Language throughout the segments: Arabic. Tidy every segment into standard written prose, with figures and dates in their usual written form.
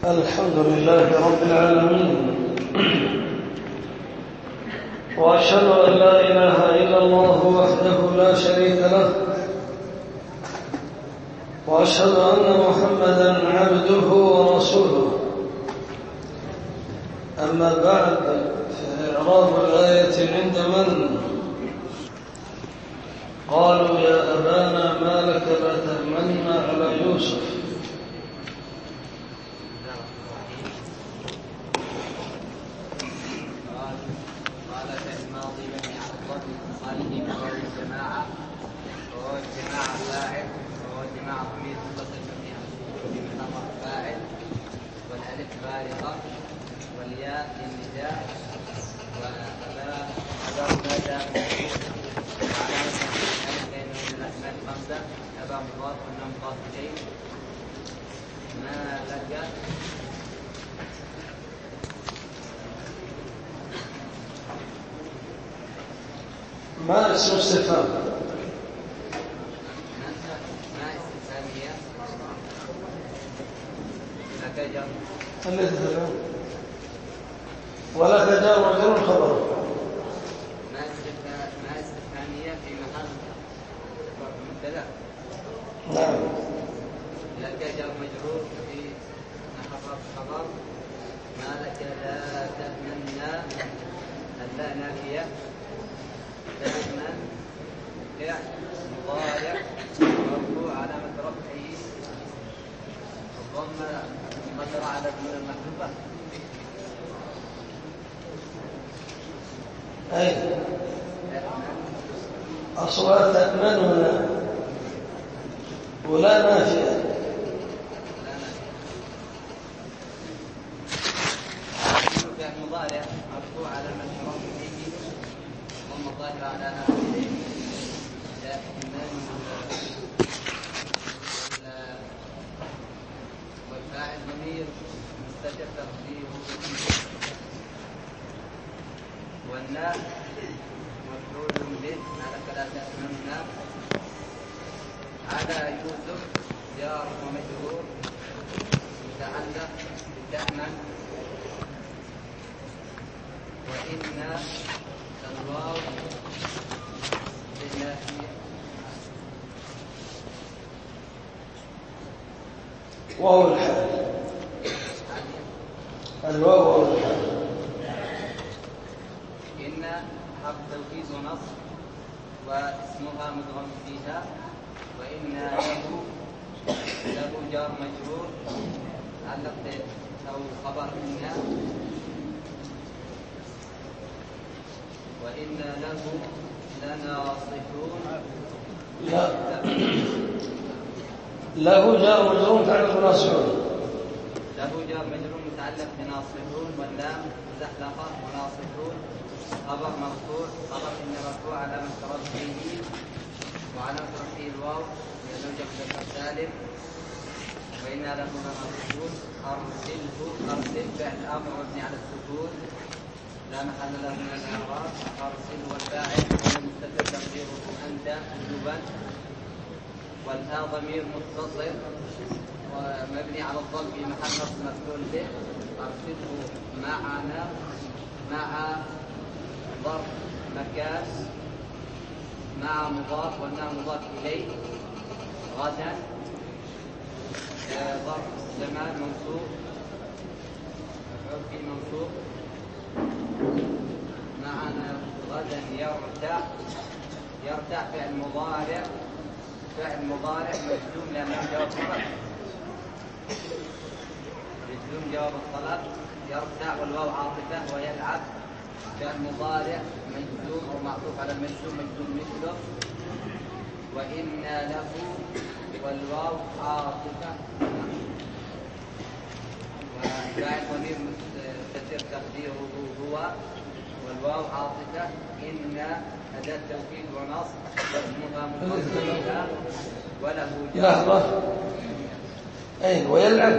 الحمد لله رب العالمين، وأشهد أن لا إله إلا الله وحده لا شريك له، وأشهد أن محمدا عبده ورسوله. أما بعد، فإعراب الآية عند من قالوا يا أبانا ما لك لا تأمنا على يوسف. والياء للنداء وأبا ماذا الأسماء الخمسة. أبا مضاف والنون مضاف إليه. ما لك ما اسم استفهام؟ ما استفهامية. لك جر ولا تجار وجر خبر. ما استفهامية في محل مبتدأ. نعم. لك جر مجرور في محل خبر. ما لك لا تأمنا اللا نافية. تأمن فعل مضارع مرفوع علامة رفعه الضمة مقدرة على النون المحذوفة. أي أصوات تأمننا ولا نافية. فعل مضارع مرفوع علامة رفعه الضمة ظاهرة على آخره. والفاعل ضمير مستتر تقديره والناء مفعول به. ما لك لا تأمنا على يوسف جار ومجرور متعلق بتأمن. وإن الواو بالنافية. واو الحال. الواو واو الحال. إن حرف توكيد ونصب واسمها مدغم فيها. وإن له جار مجرور علق أو خبر إن. وإن له لناصحون. له جار مجرور متعلق بناصحون. له جار مجرور متعلق بناصحون واللام زحلقة وناصحون خبر مرفوع. خبر إن مرفوع علامة رفعه وعلامة رفعه الواو لأنه جمع سالم. وإن له لناصحون. أرسل فعل أمر مبني على السكون لا محل له من الإعراب. أرسل والفاعل مستتر تقديره أنت وجوبا. والها ضمير متصل ومبني على الضم في محل نصب مفعول به. أرسله معنا مع ظرف مكان مع مضاف والناء مضاف إليه. غدا ظرف زمان منصوب مفعول به منصوب. معنا غدا يرتاح فعل مضارع مجزوم لأنه جواب طلب. مجزوم جواب الطلب. يرتاح والواو عاطفة. ويلعب فعل مضارع مجزوم أو معطوف على المجزوم مجزوم مثله. وإن له والواو عاطفة. وفاعل ضمير مستتر تقديره هو والواو عاطفة. إن أداة توكيد ونصب واسمها متصل وله لحظة. أين ويلعب؟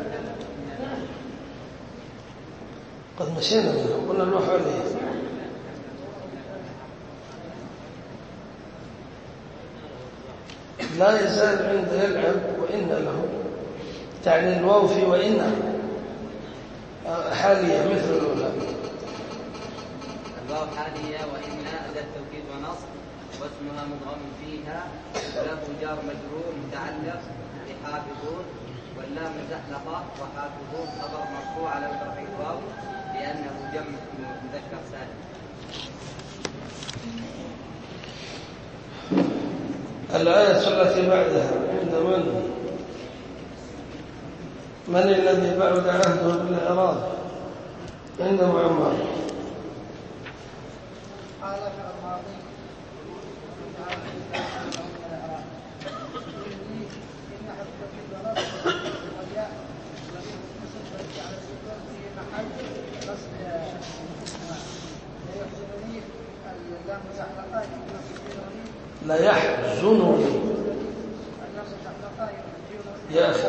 قد مشينا منه قلنا نروح عليه. لا يزال عند يلعب وإن له تعني الواو في وإن حالية مثل الأولى. الواو حالية وإن أداة توكيد ونصب واسمها مضغم فيها وله جار مجرور متعلق بحافظون واللام مزحلقة وحافظون خبر مرفوع على رفع الواو لأنه جمع مذكر سالم. الآية التي بعدها عند من الذي بعد عهده بالإعراب؟ عند معمر. لا يحزنني يا أخي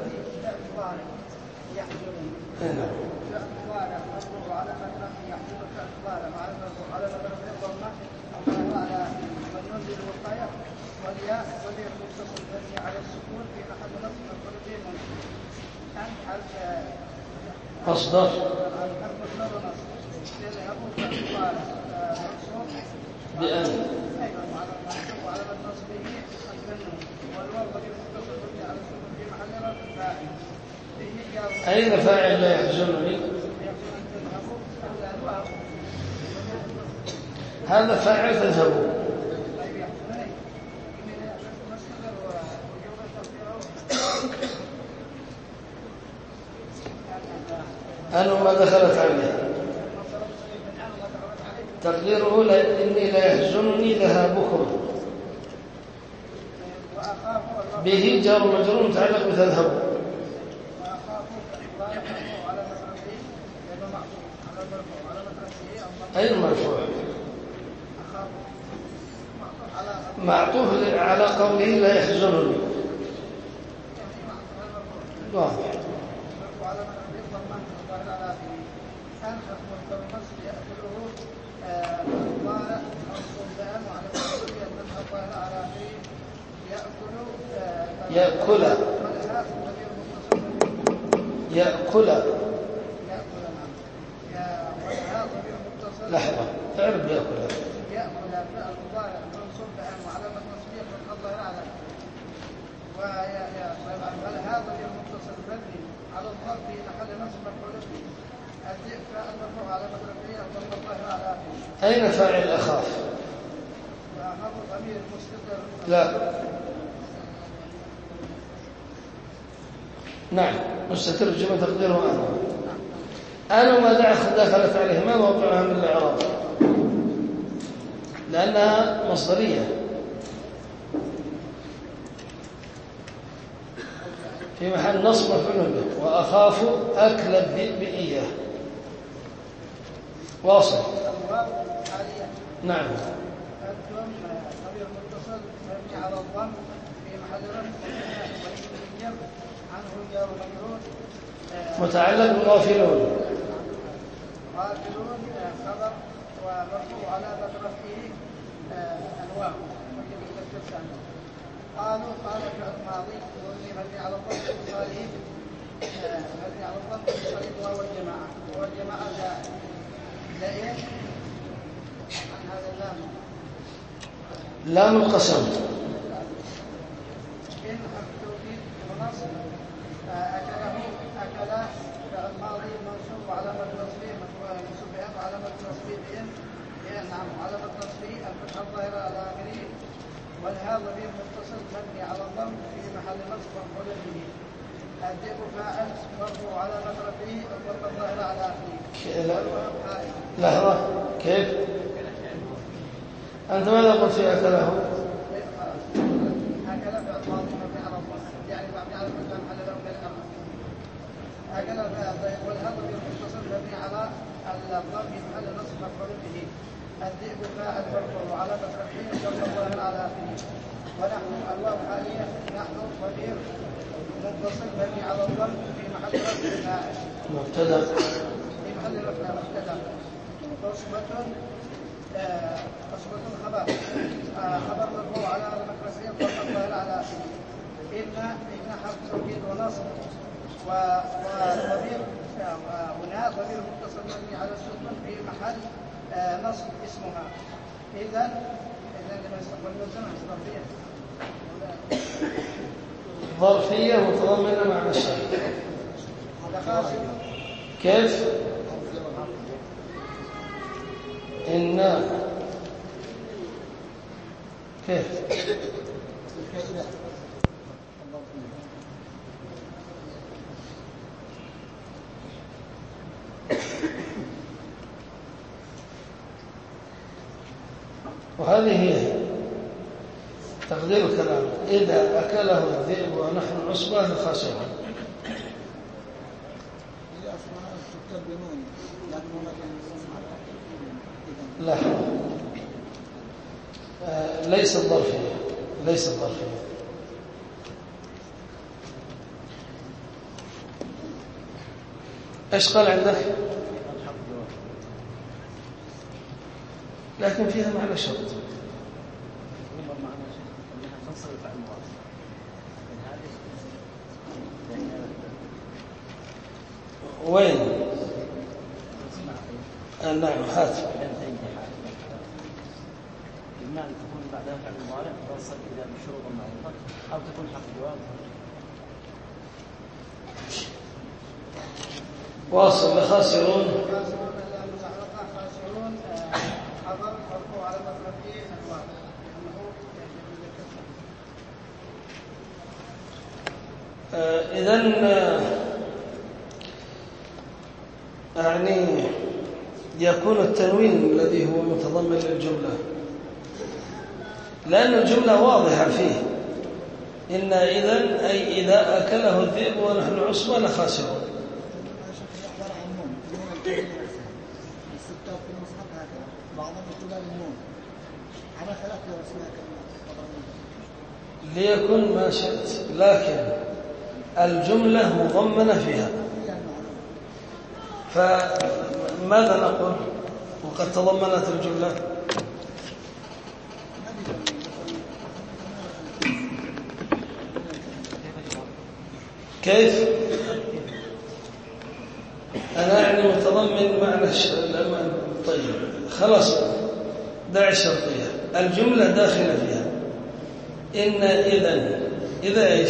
مصدر بأن أين فاعل لا يحزنني؟ هذا فاعل تذهبوا. أنا ما دخلت عليه تقديره إني لا يحزنني ذهابكم به جار مجرور متعلق بتذهبوا. أي مرفوع معطوف على قوله لا يحزنني واضح. يأكل لحظة تعرف يأكل هذا المتصل مبني على الضرب في محل نصب مفعول به. الذكر المرفوع على مفعول الله على أين فاعل أخاف؟ أخاف ضمير مستتر. لا نعم مستتر جمع تقديره أنا ما دخلت عليه ما موقعها من الإعراب لأنها مصدرية في محل نصب مفعول به. وأخاف أكل الذئب إياه واصل. نعم ضمير متصل مبني على الضم في محل رفع عنه جار مجرور متعلق بغافلون. غافلون خبر ومرفوع على رفعه الواو قالوا قال فعل ماضي مبني على الضم الاتصالي مبني على الضم الاتصالي وهو الجماعه والجماعه دائم عن هذا اللام لام القسم. إن حرف توكيد ونصب أكلا فعل ماضي منصوب علامة نصبه منصوب بأن علامة نصبه بأن نعم علامة نصبه الفتحة الظاهرة على آخره والهاء ضمير متصل مبني على الضم في محل نصب مفعول به. الذئب فاعل مرفوع علامة رفعه الضمة الظاهرة على آخره. لحظة كيف؟ أنت ماذا قلت في أكله؟ أكل فعل ماضي مبني على الضم يعني مبني على الفتحة محل له من الأمر. أكل والهاء ضمير متصل مبني على الضم في محل نصب مفعول به. الذئب فاعل مرفوع علامة رفعه الضمة الظاهرة على آخره. ونحن الواو حالية نحن ضمير متصل مبني على الضم في محل رفع فاعل مبتدأ في محل رفع مبتدأ. قصبة خبر مرفوع على علامة رفعه الضمة الظاهرة على آخره. إن حرف توكيد ونصب وضمير هنا ضمير متصل مبني على السكون في محل نصب اسمها. إذا لما يستقبل الزمن ظرفية متضمنة معنى الشرط. كيف؟ إن كيف؟ وهذه هي تقدير الكلام: إذا أكله الذئب ونحن عصبة لخاسرون. لا، ليس الظرفية، ليس الظرفية. ايش قال عندك؟ لكن فيها معنى شرط. وين؟ نعم، هات. إما أن تكون بعدها فعل مضارع توصل إلى بشروط معروفة، أو تكون حرف جواب. واصل لخاسرون. خاسرون خبر مرفوع على مفعول الواو إذن يعني يكون التنوين الذي هو متضمن للجملة، لأن الجملة واضحة فيه: إن إذن أي إذا أكله الذئب ونحن عصبة لخاسرون. ليكن ما شئت، لكن الجملة مضمنة فيها، فماذا نقول وقد تضمنت الجملة؟ كيف؟ أنا يعني متضمن معنى الأمان. طيب خلاص، دع الشرطية، الجملة داخلة فيها. إن إذا إيش؟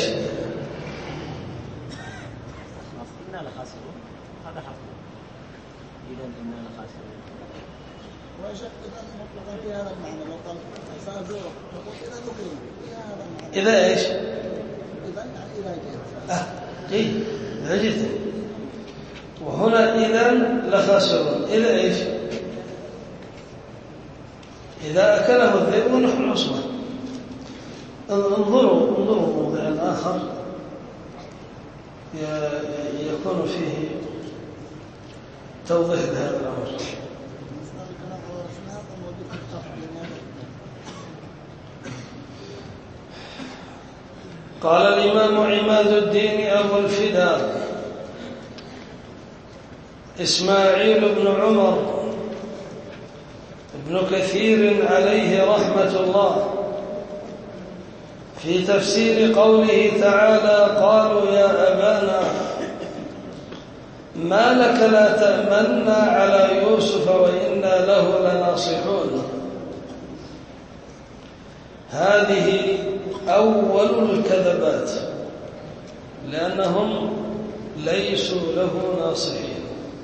إنا لخاسرون، هذا حرف. إذا إنا لخاسرون. وإذا مطلقا في هذا المعنى لو قال سأزورك تقول إذا نكرم في هذا المعنى. إذا إيش؟ إذا يعني إذا جئت. إذا جئت. وهنا إذا لخاسرون. إذا إيش؟ إذا أكله الذئب ونحن عصبة. انظروا موضع آخر يكون فيه توضيح لهذا الأمر. قال الإمام عماد الدين أبو الفداء إسماعيل بن عمر ابن كثير عليه رحمة الله في تفسير قوله تعالى: قالوا يا أبانا ما لك لا تأمنا على يوسف وإنا له لناصحون. هذه أول الكذبات، لأنهم ليسوا له ناصحين.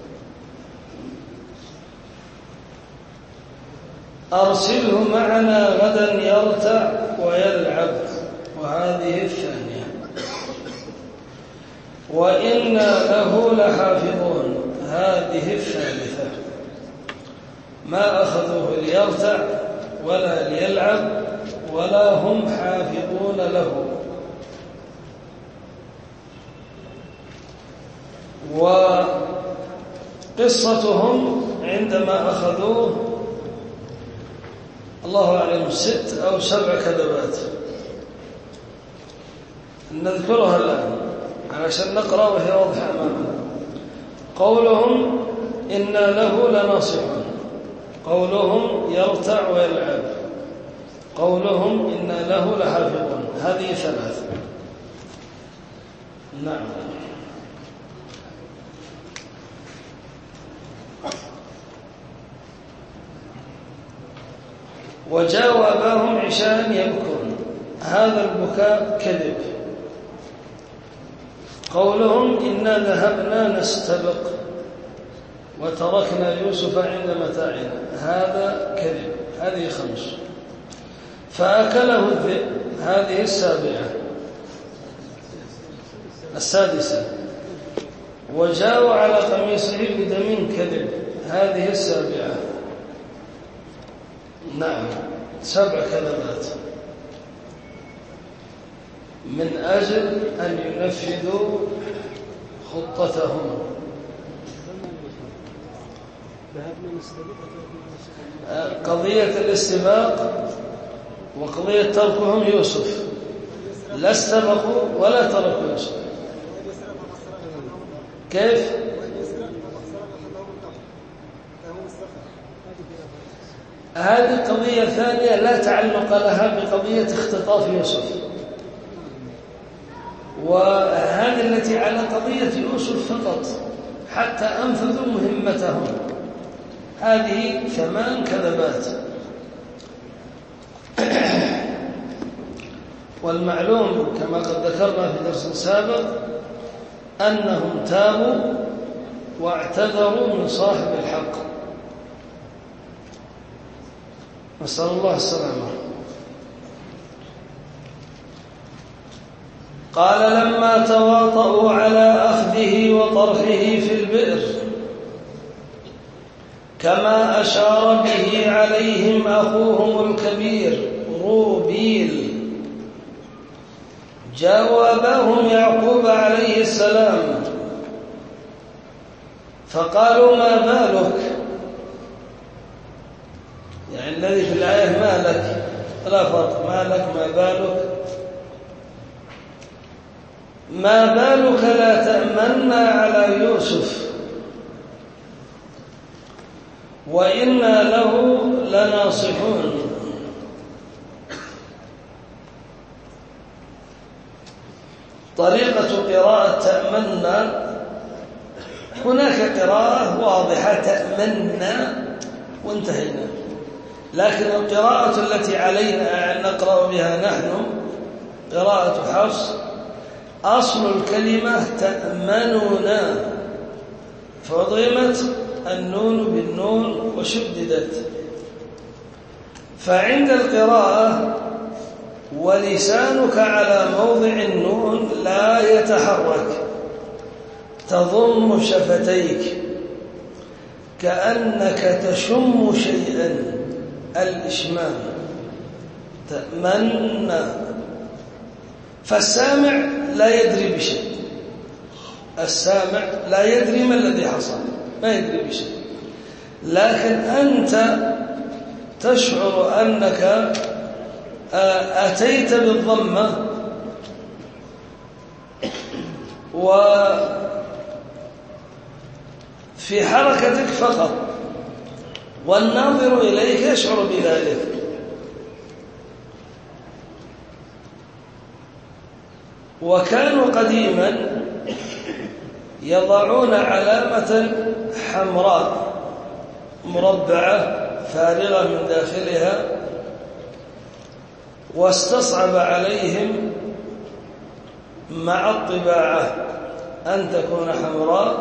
أرسله معنا غدا يرتع ويلعب، وهذه الثانية. وإنا له لحافظون، هذه الثالثة. ما أخذوه ليرتع ولا ليلعب ولا هم حافظون له. وقصتهم عندما أخذوه الله أعلم 6 أو 7 كذبات، نذكرها الآن علشان نقرأ وهي واضحة أمامنا. قولهم إنا له لناصحون، قولهم يرتع ويلعب، قولهم إنا له لحافظون، هذه 3. نعم. وجاءوا أباهم عشاء يبكون، هذا البكاء كذب. قولهم إنا ذهبنا نستبق وتركنا يوسف عند متاعنا، هذا كذب. هذه 5. فأكله الذئب، هذه 7. 6. وجاءوا على قميصه بدم كذب، هذه 7. نعم 7 كذبات من أجل أن ينفذوا خطتهم. قضية الاستباق وقضية تركهم يوسف، لا استبقوا ولا تركوا يوسف. كيف؟ هذه قضية ثانية لا تعلق لها بقضية اختطاف يوسف، وهذه التي على قضية يوسف فقط حتى أنفذوا مهمتهم. هذه 8 كذبات. والمعلوم كما قد ذكرنا في درس سابق أنهم تابوا واعتذروا من صاحب الحق، نسأل الله السلامة. قال لما تواطؤوا على أخذه وطرحه في البئر كما أشار به عليهم أخوهم الكبير روبيل، جاءوا أباهم يعقوب عليه السلام فقالوا ما بالك، يعني الذي في الآية ما لك، لا فرق، ما لك ما بالك. ما بالك لا تأمنا على يوسف وإنا له لناصحون. طريقة قراءة تأمنا، هناك قراءة واضحة تأمنا وانتهينا، لكن القراءة التي علينا أن نقرأ بها نحن قراءة حفص، أصل الكلمة تأمننا فضمت النون بالنون وشددت. فعند القراءة ولسانك على موضع النون لا يتحرك، تضم شفتيك كأنك تشم شيئا، الإشمام تأمنا. فالسامع لا يدري بشيء، السامع لا يدري ما الذي حصل، ما يدري بشيء، لكن أنت تشعر أنك أتيت بالضمة وفي حركتك فقط، والناظر إليك يشعر بذلك. وكانوا قديما يضعون علامة حمراء مربعة فارغة من داخلها، واستصعب عليهم مع الطباعة أن تكون حمراء،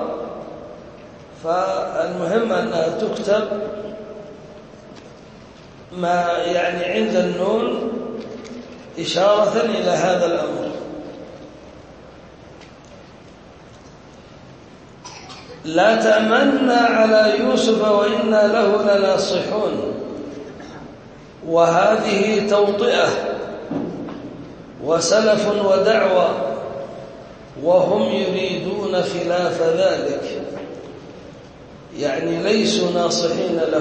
فالمهم أنها تكتب ما يعني عند النون إشارة إلى هذا الأمر. لا تأمنا على يوسف وإنا له لناصحون، وهذه توطئة وسلف ودعوة، وهم يريدون خلاف ذلك، يعني ليسوا ناصحين له.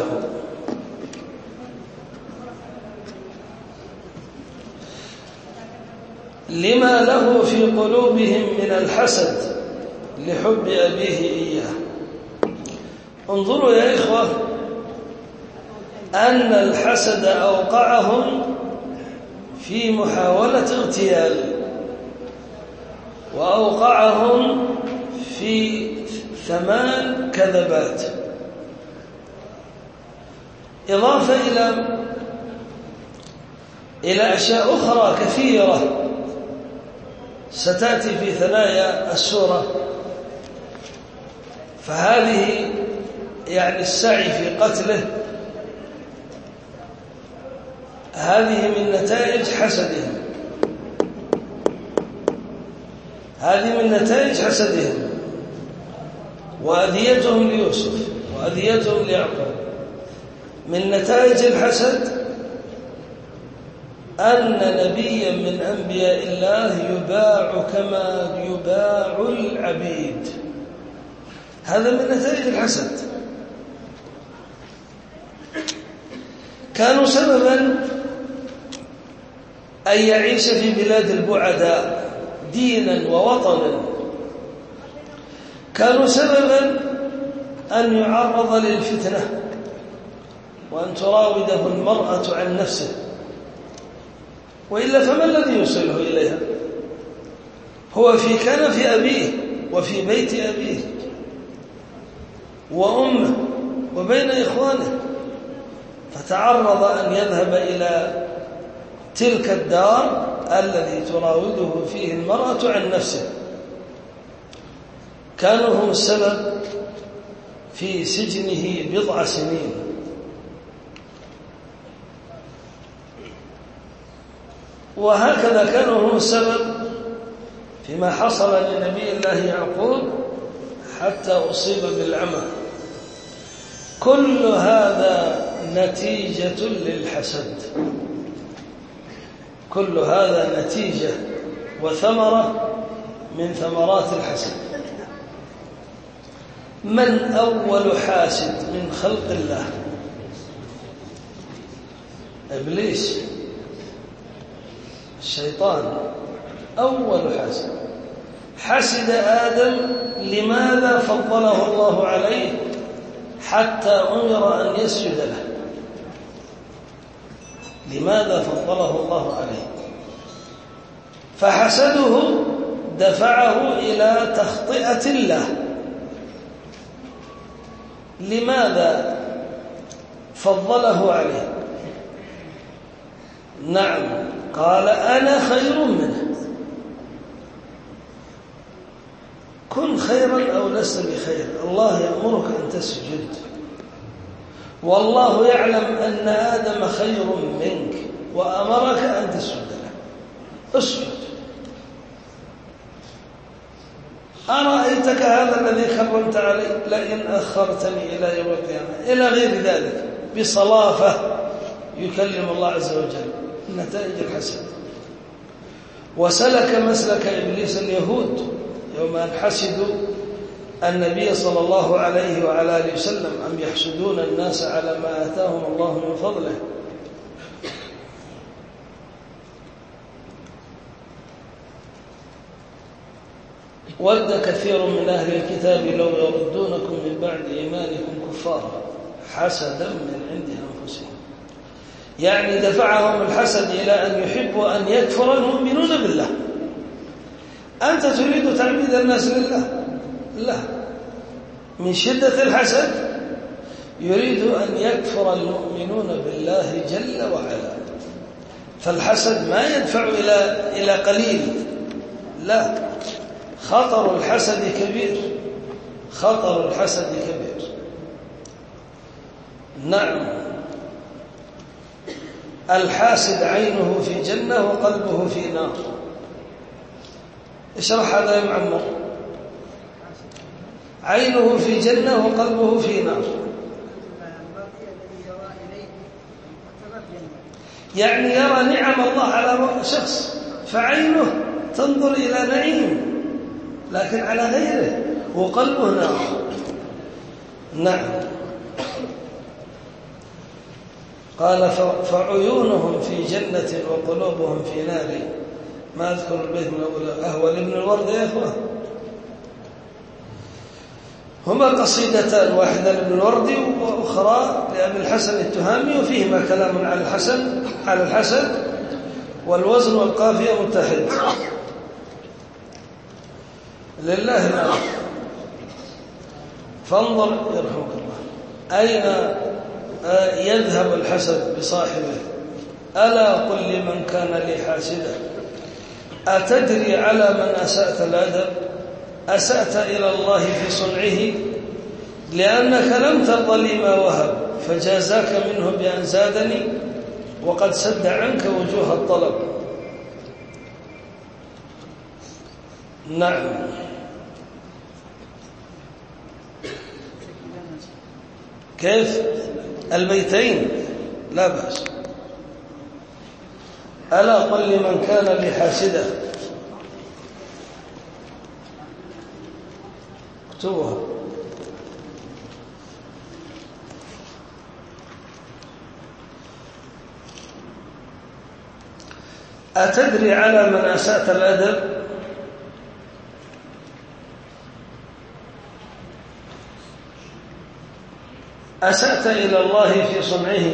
لما له في قلوبهم من الحسد لحب أبيه إياه. انظروا يا إخوة أن الحسد أوقعهم في محاولة اغتيال، وأوقعهم في 8 كذبات، إضافة إلى إلى أشياء أخرى كثيرة ستأتي في ثنايا السورة. فهذه يعني السعي في قتله هذه من نتائج حسدهم، هذه من نتائج حسدهم وأذيتهم ليوسف وأذيتهم ليعقوب. من نتائج الحسد أن نبيا من أنبياء الله يباع كما يباع العبيد، هذا من نتائج الحسد. كانوا سببا أن يعيش في بلاد البعداء دينا ووطنا، كانوا سببا أن يعرض للفتنة وأن تراوده المرأة عن نفسه، وإلا فما الذي يوصله إليها؟ هو في كنف أبيه وفي بيت أبيه وأمه وبين إخوانه، فتعرض أن يذهب إلى تلك الدار الذي تراوده فيه المرأة عن نفسه. كانوا هم السبب في سجنه 10 سنين. وهكذا كانوا هم السبب فيما حصل لنبي الله يعقوب حتى أصيب بالعمى. كل هذا نتيجة للحسد، كل هذا نتيجة وثمرة من ثمرات الحسد. من أول حاسد من خلق الله؟ إبليس، الشيطان أول حاسد. حسد آدم، لماذا فضله الله عليه حتى أمر أن يسجد له؟ لماذا فضله الله عليه؟ فحسده دفعه إلى تخطئة الله. لماذا فضله عليه؟ نعم، قال أنا خير منه. كن خيرا أو لست بخير، الله يأمرك أن تسجد، والله يعلم أن آدم خير منك وأمرك أن تسجد له. اسجد. أرأيتك هذا الذي كرمت عليه لئن أخرتني إلى يوم القيامة، إلى غير ذلك بصلافة يكلم الله عز وجل. نتائج الحسد. وسلك مسلك إبليس اليهود يوم أن حسدوا النبي صلى الله عليه وعلى آله وسلم أم يحسدون الناس على ما آتاهم الله من فضله. ود كثير من أهل الكتاب لو يردونكم من بعد إيمانكم كفارا حسدا من عند أنفسهم. يعني دفعهم الحسد إلى أن يحبوا أن يكفر المؤمنون بالله. أنت تريد تعبيد الناس لله؟ لا، من شدة الحسد يريد أن يكفر المؤمنون بالله جل وعلا. فالحسد ما يدفع إلى قليل، لا، خطر الحسد كبير، خطر الحسد كبير. نعم، الحاسد عينه في جنة وقلبه في نار. اشرح هذا يا معمر. عينه في جنة وقلبه في نار، يعني يرى نعم الله على شخص فعينه تنظر إلى نعيم لكن على غيره، وقلبه نار. نعم، قال فعيونهم في جنة وقلوبهم في نار. ما أذكر البيت من أول أهوى لابن الورد يا إخوة. هما قصيدتان، واحدة لابن الورد وأخرى لأبي الحسن التهامي، وفيهما كلام على الحسن والوزن والقافية متحد. لله الأمر. فانظر يرحمك الله أين يذهب الحسد بصاحبه. ألا قل لمن كان لي حاسدا أتدري على من أسأت الأدب أسأت إلى الله في صنعه لأنك لم ترضى لي ما وهب فجازاك منه بأن زادني وقد سد عنك وجوه الطلب. نعم. كيف البيتين لا بأس. ألا قل لمن كان لي حاسدا اكتبوها. أتدري على من أسأت الأدب أسأت إلى الله في صنعه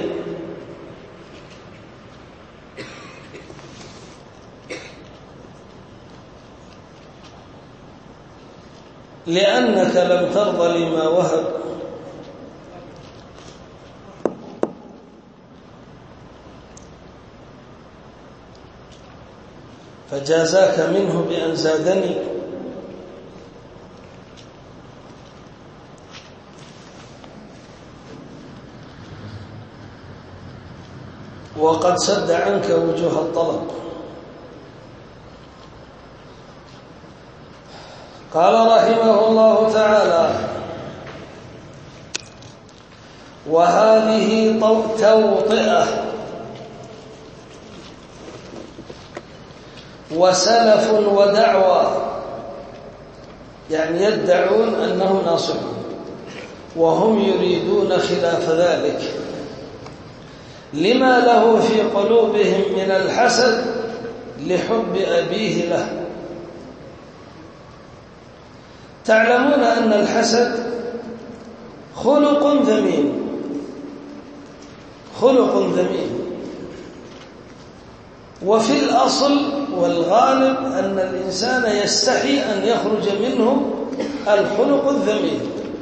لأنك لم ترضى لما وهب فجازاك منه بأن زادني وقد سد عنك وجوه الطلب. قال رحمه الله تعالى وهذه توطئة وسلف ودعوى يعني يدعون أنه ناصح وهم يريدون خلاف ذلك لما له في قلوبهم من الحسد لحب أبيه له. تعلمون أن الحسد خلق ذميم وفي الأصل والغالب أن الإنسان يستحي أن يخرج منه الخلق الذميم،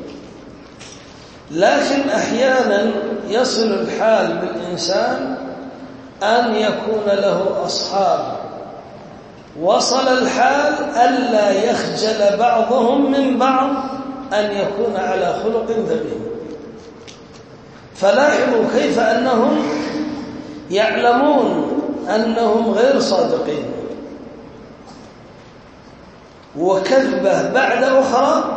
لكن أحيانا يصل الحال بالإنسان أن يكون له أصحاب وصل الحال ألا يخجل بعضهم من بعض أن يكون على خلق ذميم. فلاحظوا كيف أنهم يعلمون أنهم غير صادقين وكذبة بعد أخرى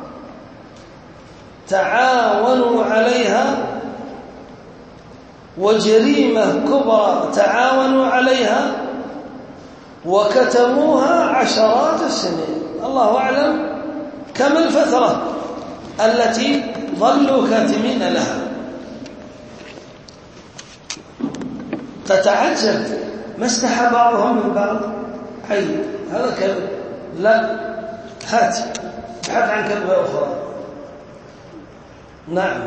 تعاونوا عليها وجريمة كبرى تعاونوا عليها وكتموها عشرات السنين. الله أعلم كم الفترة التي ظلوا كاتمين لها. تتعجب ما استحى بعضهم من بعض عيب هذا كذب لا هات ابحث عن كذبة أخرى. نعم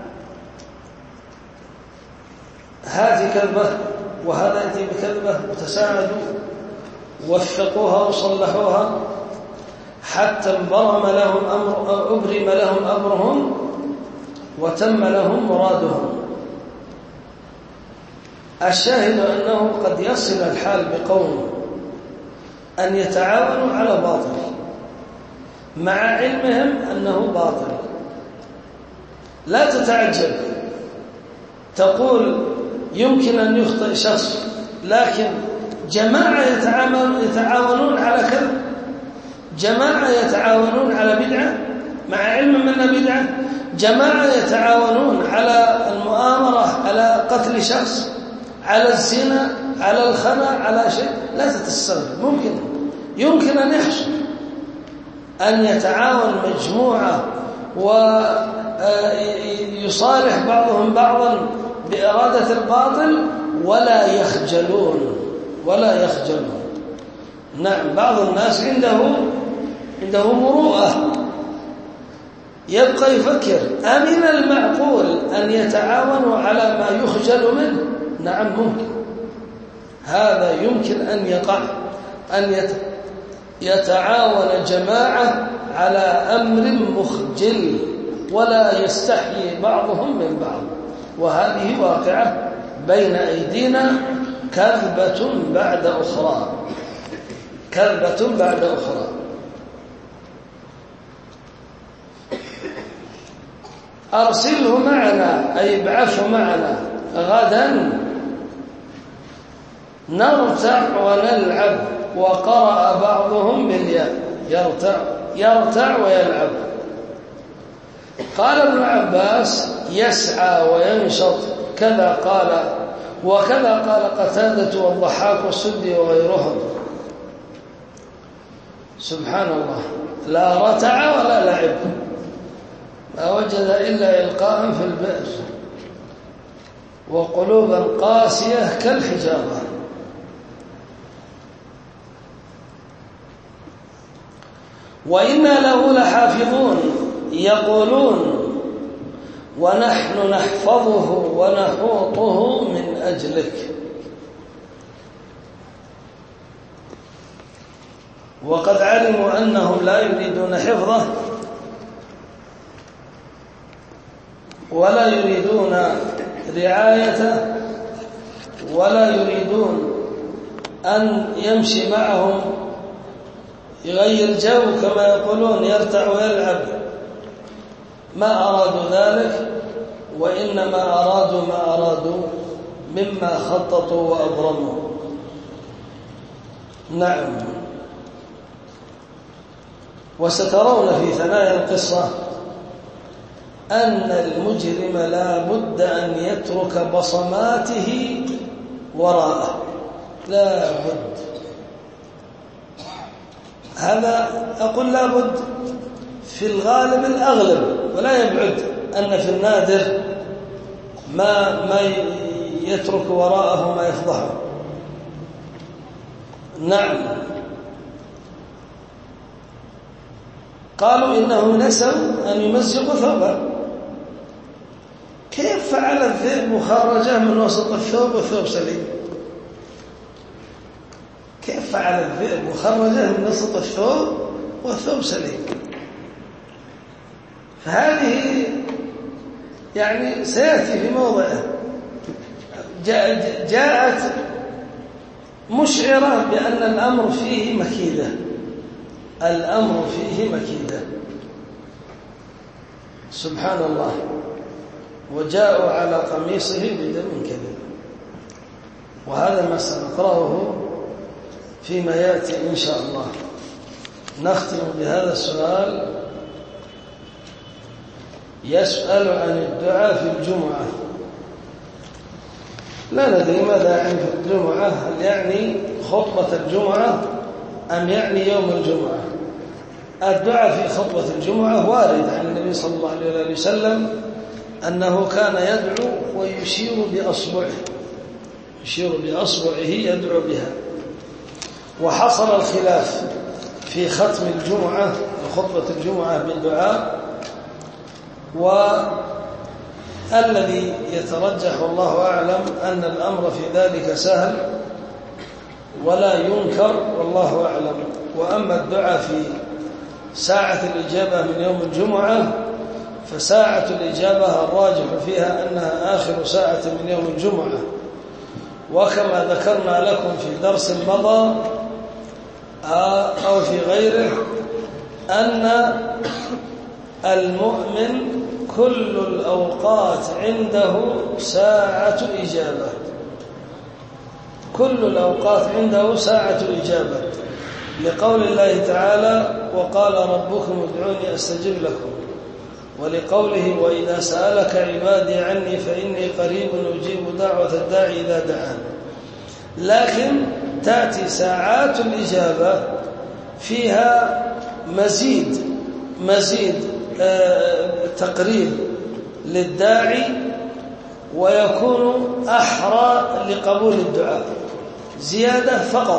هذه كذبة وهذا يأتي بكذبة وتساعدوا وفقوها وصلحوها حتى أبرم لهم أمرهم وتم لهم مرادهم. الشاهد أنه قد يصل الحال بقوم أن يتعاونوا على باطل مع علمهم أنه باطل. لا تتعجب تقول يمكن أن يخطئ شخص لكن جماعة يتعاونون على كذب، جماعة يتعاونون على بدعة مع علم منها بدعة، جماعة يتعاونون على المؤامرة على قتل شخص، على الزنا، على الخنا، على شيء. لا تتستغرب يمكن أن يحصل أن يتعاون مجموعة ويصالح بعضهم بعضا بإرادة الباطل ولا يخجلون. نعم بعض الناس عنده مروءة يبقى يفكر أمن المعقول أن يتعاونوا على ما يخجل منه؟ نعم ممكن، هذا يمكن أن يقع أن يتعاون جماعة على أمر مخجل ولا يستحيي بعضهم من بعض، وهذه واقعة بين أيدينا كذبة بعد أخرى، كذبة بعد أخرى. أرسله معنا أي ابعثه معنا غدا نرتع ونلعب. وقرأ بعضهم بالياء يرتع ويلعب. قال ابن عباس يسعى وينشط كذا قال، وكذا قال قتادة والضحاك والسدي وغيرهم. سبحان الله، لا رتع ولا لعب، ما وجد إلا إلقاء في البئر وقلوبا قاسية كالحجارة. وإنا له لحافظون يقولون ونحن نحفظه ونحوطه من أجلك. وقد علموا أنهم لا يريدون حفظه ولا يريدون رعايته ولا يريدون أن يمشي معهم يغير جو كما يقولون يرتع ويلعب. ما أرادوا ذلك، وإنما أرادوا ما أرادوا مما خططوا وأبرموا. نعم. وسترون في ثنايا القصة أن المجرم لا بد أن يترك بصماته وراءه، لا بد. هذا أقول لا بد في الغالب الأغلب، ولا يبعد أن في النادر ما يترك وراءه ما يفضحه. نعم. قالوا إنه نسوا أن يمزقوا ثوبه. كيف فعل الذئب وخرجه من وسط الثوب والثوب سليم؟ كيف فعل الذئب وخرجه من وسط الثوب والثوب سليم؟ فهذه يعني سيأتي في موضعه. جاءت مشعرة بأن الأمر فيه مكيدة، الأمر فيه مكيدة. سبحان الله. وجاءوا على قميصه بدم كذب. وهذا ما سنقرأه فيما يأتي إن شاء الله. نختم بهذا السؤال. يسأل عن الدعاء في الجمعة. لا ندري ماذا يعني في الجمعة، هل يعني خطبة الجمعة أم يعني يوم الجمعة؟ الدعاء في خطبة الجمعة وارد عن النبي صلى الله عليه وسلم أنه كان يدعو ويشير بأصبعه، يشير بأصبعه يدعو بها. وحصل الخلاف في ختم الجمعة وخطبة الجمعة بالدعاء، والذي يترجح والله أعلم أن الأمر في ذلك سهل ولا ينكر والله أعلم. وأما الدعاء في ساعة الإجابة من يوم الجمعة فساعة الإجابة الراجح فيها أنها آخر ساعة من يوم الجمعة. وكما ذكرنا لكم في درس مضى أو في غيره أن المؤمن كل الأوقات عنده ساعة إجابة، كل الأوقات عنده ساعة إجابة، لقول الله تعالى وقال ربكم ادعوني أستجب لكم، ولقوله وإذا سألك عبادي عني فإني قريب أجيب دعوة الداعي إذا دعان. لكن تأتي ساعات الإجابة فيها مزيد تقريب للداعي، ويكون أحرى لقبول الدعاء، زيادة فقط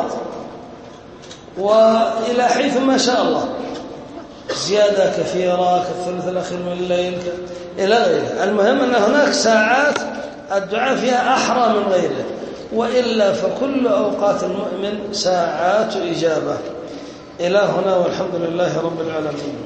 وإلى حيث ما شاء الله، زيادة كثيرة كالثلث الأخير من الليل إلى غيره. المهم أن هناك ساعات الدعاء فيها أحرى من غيره، وإلا فكل أوقات المؤمن ساعات إجابة. إلى هنا والحمد لله رب العالمين.